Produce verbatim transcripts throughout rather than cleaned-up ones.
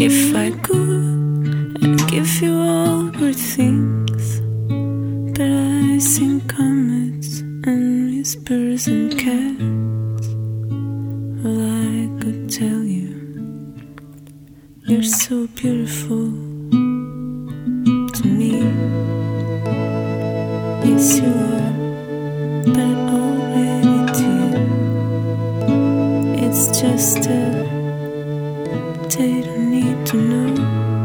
If I could, I'd give you all good things, but I sing comets and whispers and cats. Well, I could tell you, you're so beautiful to me. Yes, you are, but I already did. It's just that they don't need to know.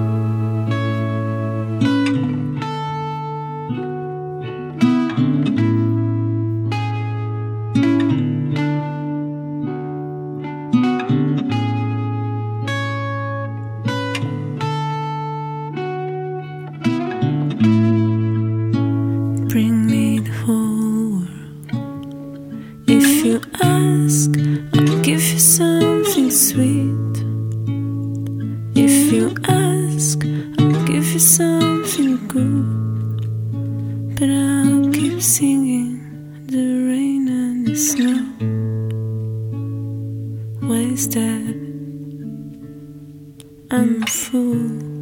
Bring me the whole world. If you ask, I'll give you something sweet. If you ask, I'll give you something good. But I'll keep singing the rain and the snow. Why is that? I'm a fool.